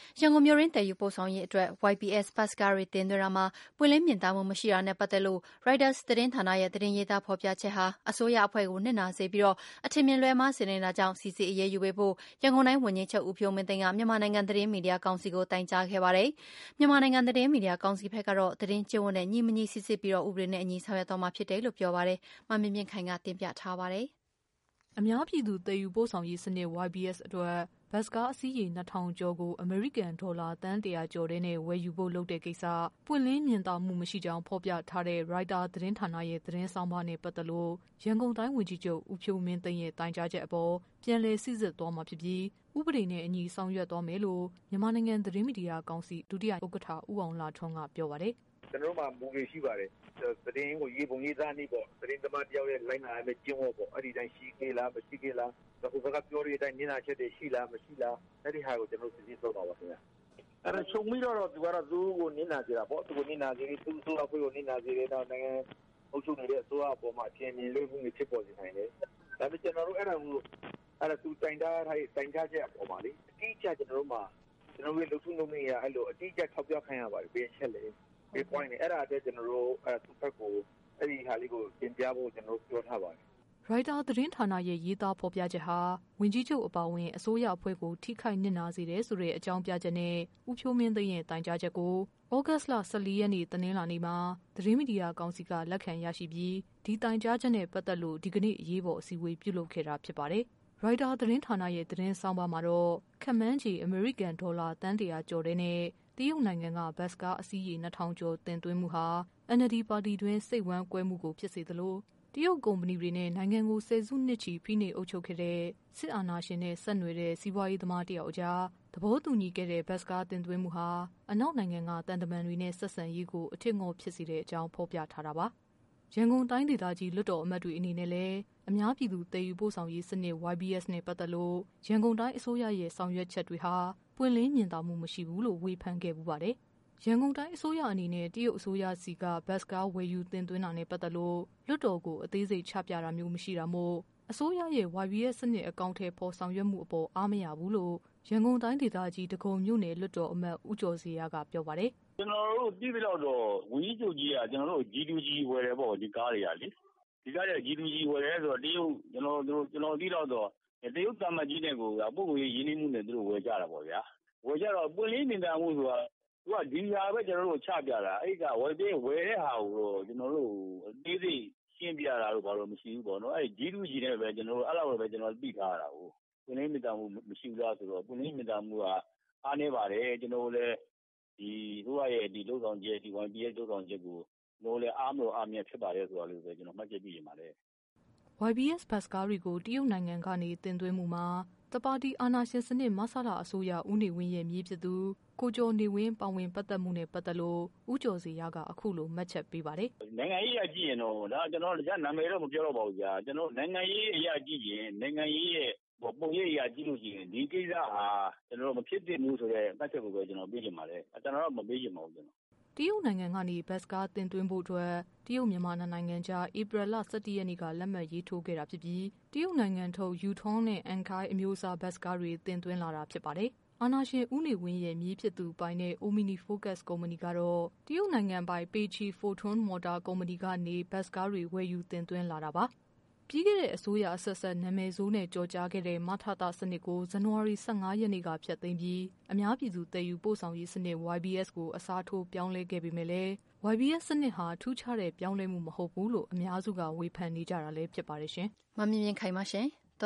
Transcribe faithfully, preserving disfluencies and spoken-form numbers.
ရန်ကုန်မြို့ရင်းတည်ယူပို့ဆောင်ရေးအတွက် ဝိုင် ဘီ အက်စ် ဘတ်စ်ကားတွေတင်သွင်းတာမှာပွင့်လင်းမြင်သာမှုမရှိတာနဲ့ပတ်သက်လို့ Reuters သတင်းဌာနရဲ့သတင်းရေးသားဖော်ပြချက်ဟာအစိုးရအဖွဲ့ကိုနစ်နာစေပြီးတော့အထင်မြင်လွဲမှားစေနေတာကြောင့်စီစစ်အရေးယူပေးဖို့ရန်ကုန်တိုင်းဝန်ကြီးချုပ်ဦးဖြိုးမင်းသိန်းကမြန်မာနိုင်ငံသတင်းမီဒီယာကောင်စီကိုတိုင်ကြားခဲ့ပါတယ်။မြန်မာနိုင်ငံသတင်းမီဒီယာကောင်စီဘက်ကတော့သတင်းကျင့်ဝတ်နဲ့ညီမညီစီစစ်ပြီးတော့ဥပဒေနဲ့အညီဆောင်ရွက်သွားမှာဖြစ်တယ်လို့ပြောပါတယ်။မမြင့်မြင့်ခိုင်ကတင်ပြထားပါတယ်။အများပြည်သူတည်ယူပို့ဆောင်ရေးစနစ် ဝိုင် ဘီ အက်စ် အတွက်ဘတ်စ်ကားအစီးရေနှစ်ထောင်ကျော်ကိုအမေရိကန်ဒေါ်လာသန်းတရာကျော်တဲ့နဲ့ဝယ်ယူဖို့လုပ်တဲ့ကိစ္စပွင့်လင်းမြင်သာမှုမရှိကြောင်းဖော်ပြထားတဲ့ Reuters သတင်းဌာနရဲ့သတင်းဆောင်ပါနဲ့ပတ်သက်လို့ရန်ကုန်တိုင်းဝန်ကြီးချုပ်ဦးဖြိုးမင်းသိန်းရဲ့တိုင်ကြားချက်အပေါ်ပြန်လည်စိစစ်သွားမှာဖြစ်ပြီးဥပဒေနဲ့အညီဆောင်ရွက်သွားမယ်လို့မြန်မာနိုင်ငံသတင်းမီဒီယာကောင်စီဒုတိယဥက္ကဋ္ဌဦးအောင်လှထွန်းကပြောပါတယ်။ကျွန်တော်တို့မှာမူတွေရှိပါတယ်။သတင်းကိုရေးပုံရေးသားနေပေါ့သတင်းသမားတယောက်ရဲ့လိုင်းနာမဲ့ကျင်းဝတ်ပေါ့အဲ့ဒီတိုင်းရှိသေးလားမရှိသေးလားဟိုဘက်ကပြောရတဲ့အတိုင်းနင်းနာချက်တွေရှိလားမရှိလားအဲ့ဒီဟာကိုကျွန်တော်စစ်စစ်သုံးပါပါခင်ဗျာ။အဲ့ဒါချုပ်ပြီးတော့သူကတော့သူ့ကိုနင်းနာကြတာပေါ့သူကိုနင်းနာကြပြီးသူ့ဆိုအခွင့်ကိုနင်းနာကြတယ်တော့နိုင်ငံအုပ်ချုပ်နေတဲ့အစိုးရအပေါ်မှာအပြင်းပြင်းလွှဲမှုတွေဖြစ်ပေါ်နေနိုင်တယ်။ဒါပေမဲ့ကျွန်တော်တို့အဲ့ဒါကိုအဲ့ဒါသူတိုင်တာထားတိုင်ကြချက်အပေါ်မှာလေအတိအကျကျွန်တော်တို့မှာကျွန်တော်တို့လုံထုံလုံးနေရအဲ့လိုအတိအကျထောက်ပြခိုင်းရပါတယ်ဘယ်ချက်လဲဒီ point နဲ့အဲ့ဒါအတွက်ကျွန်တော်တို့အဲ့သူ့ဘက်ကိုအဲ့ဒီဟာလေးကိုတင်ပြဖို့ကျွန်တော်တို့ပြောထားပါတယ်ရိုက်တာသတင်းဌာနရဲ့ရေးသားဖော်ပြချက်ဟာဝန်ကြီးချုပ်အပါအဝင်အစိုးရအဖွဲ့ကိုထိခိုက်နစ်နာစေတယ်ဆိုတဲ့အကြောင်းပြချက်နဲ့ဦးဖြိုးမင်းသိန်းရဲ့တိုင်ကြားချက်ကိုဩဂတ်စ်လဆယ့်လေးရက်နေ့တနင်္လာနေ့မှာသတင်းမီဒီယာကောင်စီကလက်ခံရရှိပြီးဒီတိုင်ကြားချက်နဲ့ပတ်သက်လို့ဒီကနေ့အရေးပေါ်အစည်းအဝေးပြုလုပ်ခဲ့တာဖြစ်ပါတယ်။ရိုက်တာသတင်းဌာနရဲ့သတင်းဆောင်ပါမှာတော့ခန့်မှန်းခြေအမေရိကန်ဒေါ်လာတန်းတရာကျော်တဲ့နဲ့တရုတ်နိုင်ငံကဘတ်စကားအစီးရေနှစ်ထောင်ကျော်တင်သွင်းမှုဟာ အန် အယ်လ် ဒီ ပါတီတွင်စိတ်ဝမ်းကွဲမှုကိုဖြစ်စေသလိုတရုတ်ကုမ္ပဏီတွေနဲ့နိုင်ငံကိုဆယ်စုနှစ်ချီဖိနှိပ်အုပ်ချုပ်ခဲ့တဲ့စစ်အာဏာရှင်နဲ့ဆက်နွယ်တဲ့စီးပွားရေးသမားတယောက်အကြားသဘောတူညီခဲ့တဲ့ဘတ်စကားတင်သွင်းမှုဟာအနောက်နိုင်ငံကတန်တမန်တွေနဲ့ဆက်ဆံရေးကိုအထစ်ငေါဖြစ်စေတဲ့အကြောင်းဖော်ပြထားတာပါ။ရန်ကုန်တိုင်းဒေသကြီးလွှတ်တော်အမတ်တွေအနေနဲ့လည်းအများပြည်သူတည်ယူပို့ဆောင်ရေးစနစ် ဝိုင် ဘီ အက်စ် နဲ့ပတ်သက်လို့ရန်ကုန်တိုင်းအစိုးရရဲ့ဆောင်ရွက်ချက်တွေဟာပွင့်လင်းမြင်သာမှုမရှိဘူးလို့ဝေဖန်ခဲ့ပူပါတယ်။ရန်ကုန်တိုင်းအစိုးရအနေနဲ့တရုတ်အစိုးရစီကဘတ်စကားဝယ်ယူတင်သွင်းတာနဲ့ပတ်သက်လို့လွှတ်တော်ကိုအသေးစိတ်ချပြတာမျိုးမရှိတာမို့အစိုးရရဲ့ ဝိုင် ဘီ အက်စ် စနစ်အကောင့်ထဲပေါ်ဆောင်ရွက်မှုအပေါ်အားမရဘူးလို့ရန်ကုန်တိုင်းဒေသကြီးဒဂုံမြို့နယ်လွှတ်တော်အမတ်ဦးကျော်စီရကပြောပါတယ်။ကျွန်တော်တို့ပြည်ပြီးတော့ဝန်ကြီးချုပ်ကြီးကကျွန်တော်တို့ ဂျီ တူ ဂျီ ဝယ်တယ်ပေါ့ဒီကားတွေကလေဒီကားတွေ ဂျီ တူ ဂျီ ဝယ်တယ်ဆိုတော့တရုတ်ကျွန်တော်တို့ကျွန်တော်သိတော့တော့တရုတ်တမန်ကြီးနဲ့ကိုပုဂ္ဂိုလ်ရေးရင်းနှီးမှုနဲ့သူတို့ဝယ်ကြတာပေါ့ဗျာဝယ်ကြတော့ပွင့်လင်းမြင်သာမှုဆိုတာသူကဒီဟာပဲကျွန်တော်တို့ချပြတာအဲ့ကဝယ်ပေးဝယ်တဲ့ဟာကိုတော့ကျွန်တော်တို့အသေးစိတ်ရှင်းပြတာတော့ဘာလို့မရှိဘူးပေါ့နော်အဲ့ဂျီ တူ ဂျီ နဲ့ပဲကျွန်တော်တို့အဲ့လောက်ပဲကျွန်တော်သိထားရတာကိုပွင့်လင်းမြင်သာမှုမရှိဘူးလားဆိုတော့ပွင့်လင်းမြင်သာမှုကအားနေပါတယ်ကျွန်တော်လည်းဒီတို့ရဲ့ဒီလုံဆောင်ချက်ဒီ ဝိုင် ဘီ အက်စ် လုံဆောင်ချက်ကိုတို့လည်းအားမလို့အားမြတ်ဖြစ်ပါတယ်ဆိုတာလို့ပဲကျွန်တော်မှတ်ချက်ပြနေပါတယ်ဝိုင် ဘီ အက်စ် ဘတ်စကားတွေကိုတရုတ်နိုင်ငံကနေတင်သွင်းမှုမှာတပါတီအာဏာရှင်စနစ်မဆလအစိုးရဦးနေဝင်းရဲ့မြေးဖြစ်သူကိုကျော်နေဝင်းပါဝင်ပတ်သက်မှုနဲ့ပတ်သက်လို့ဦးကျော်စီရကအခုလိုမှတ်ချက်ပေးပါတယ်နိုင်ငံရေးအကြည့်ရင်တော့ဒါကျွန်တော်တို့နာမည်တော့မပြောတော့ပါဘူးကြာကျွန်တော်နိုင်ငံရေးအရာကြည့်ရင်နိုင်ငံရေးရဲ့ပုံရိပ်အရာကြည့်လို့ရှိရင်ဒီကိစ္စဟာကျွန်တော်တို့မဖြစ်သင့်ဘူးဆိုတဲ့မှတ်ချက်ကိုပဲကျွန်တော်ပေးချင်ပါတယ်ကျွန်တော်တော့မပေးချင်ပါဘူးကျွန်တော်တရုတ်နိုင်ငံကနေဘတ်စကားတင်သွင်းဖို့အတွက်တရုတ်မြန်မာနိုင်ငံကြားဧပြီလဆယ့်တစ်ရက်နေ့ကလက်မှတ်ရေးထိုးခဲ့တာဖြစ်ပြီးတရုတ်နိုင်ငံထုတ်ယူထုံးနဲ့အန်ခိုင်အမျိုးအစားဘတ်စကားတွေတင်သွင်းလာတာဖြစ်ပါတယ်။အာဏာရှင်ဦးနေဝင်းရဲ့မြေးဖြစ်သူပိုင်တဲ့ Omni Focus ကုမ္ပဏီကတော့တရုတ်နိုင်ငံပိုင် Peiqi Foton Motor ကုမ္ပဏီကနေဘတ်စကားတွေဝယ်ယူတင်သွင်းလာတာပါ။ပြီးခဲ့တဲ့အစိုးရအဆက်ဆက်နာမည်ဆိုးနဲ့ကြော်ကြားခဲ့တဲ့မထသစနစ်ကိုဇန်နဝါရီလဆယ့်ငါးရက်နေ့ကဖျက်သိမ်းပြီးအများပြည်သူတည်ယူပို့ဆောင်ရေးစနစ် ဝိုင် ဘီ အက်စ် ကိုအစားထိုးပြောင်းလဲခဲ့ပေမဲ့လည်း ဝိုင် ဘီ အက်စ် စနစ်ဟာထူးခြားတဲ့ပြောင်းလဲမှုမဟုတ်ဘူးလို့အများစုကဝေဖန်နေကြတာလည်းဖြစ်ပါတယ်ရှင်။မမြင်မြင်ခိုင်ပါရှင်။